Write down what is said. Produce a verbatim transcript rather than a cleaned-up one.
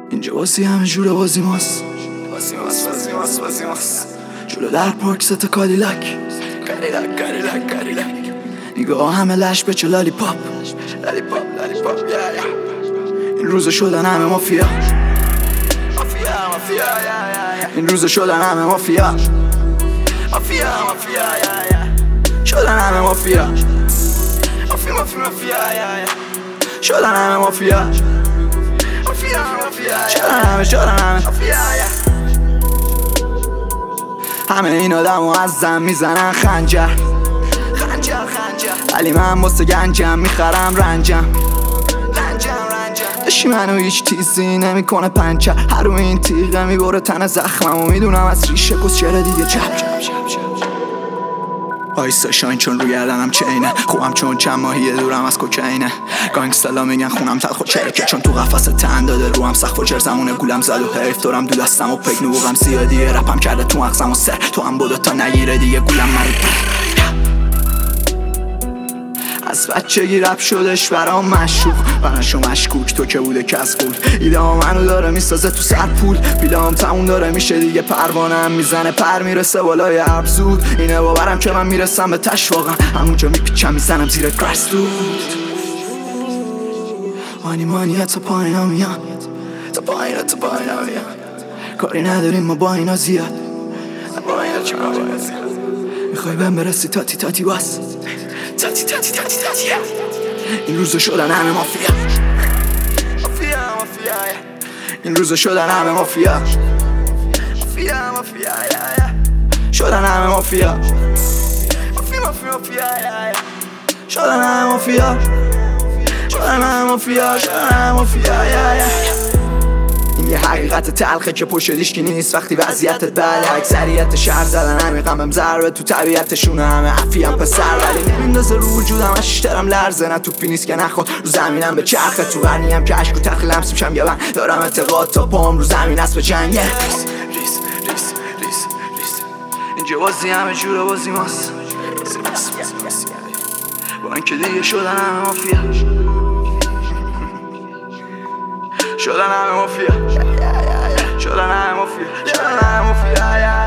اینجا بازی همه جوره بازی ماست، بازی ماست بازی ماست بازی ماست. جلو در پارک ست کادیلک کادیلک کادیلک کادیلک. نگاه همه لش به چه لالی پاپ لالی پاپ لالی پاپ. این روزا شدن همه مافیا مافیا مافیا. این روزا شدن همه مافیا مافیا مافیا. شدن همه مافیا مافیا مافیا مافیا. شدن همه مافیا مافیا مافیا. شدن همه شدن همه مافیا. همه این آدمو از زن میزنن خنجر خنجر خنجر. ولی من واسه گنجم میخرم رنجم رنجم رنجم. دشی منو هیچ تیزی نمیکنه پنچر. هر رو این تیغه میبره تن زخمم و میدونم از ریشه کس چرا دیگه چپ چپ چپ چپ. آیستا شاین چون رو گردنم چینه. خوبم چون چند ماهیه دورم از کوکینه. گانگستلا میگن خونم تلخ و چرکه چون تو قفس تن داده روم سخت و جرزمونه گولم زد و حیف دارم دو دستم و پک نبوغم زیادیه. رپم کرده تو مغزم و سر تو هم بودو تا نگیره دیگه گولم مرد. از بچگی رپ شدش برام مشروق برنشو مشکوک تو که بوده کس بود. ایده ها منو داره میسازه تو سر پول. بیلام تموم داره میشه دیگه پروانم میزنه پر میرسه بالای عرب زود. اینه باورم که من میرسم به تش واقعا همونجا میپیچم میزنم زیر گرس دود. مانی مانی تا پایین ها میان تا پایین ها تا پایین ها میان. کاری نداریم ما با اینا زیاد با اینا چی با اینا زیاد. میخوای بهم برسی تاتی تاتی واس تاتی تاتی تاتی تاتی. این روزا شدن همه مافیا مافیا مافیا. این روزا شدن همه مافیا مافیا مافیا. شدن همه مافیا مافیا مافیا مافیا. شدن همه مافیا شدن همه مافیا شدن همه مافیا. این یه حقیقت تلخه که پشت دیشکی نیست وقتی وضعیتت بله. اکثریت شهر زدن عمیقم بهم ضربه تو طبیعتشونه. همه عفی هم پسر ولی نمیندازه رو وجودم اشش دارم لرزه. نه توپی نیست که نخود رو زمینم به چرخه. تو ورنیم که عشق و تلخ لمس میشم یه من دارم اعتقاد تا پام رو زمین است به جنگه. ریس ریس ریس ریس ریس. اینجا بازی همه جوره بازی ماست با اینکه دیگه شدن همه مافیا شدن همه مافیا شدن همه مافیا شدن همه مافیا.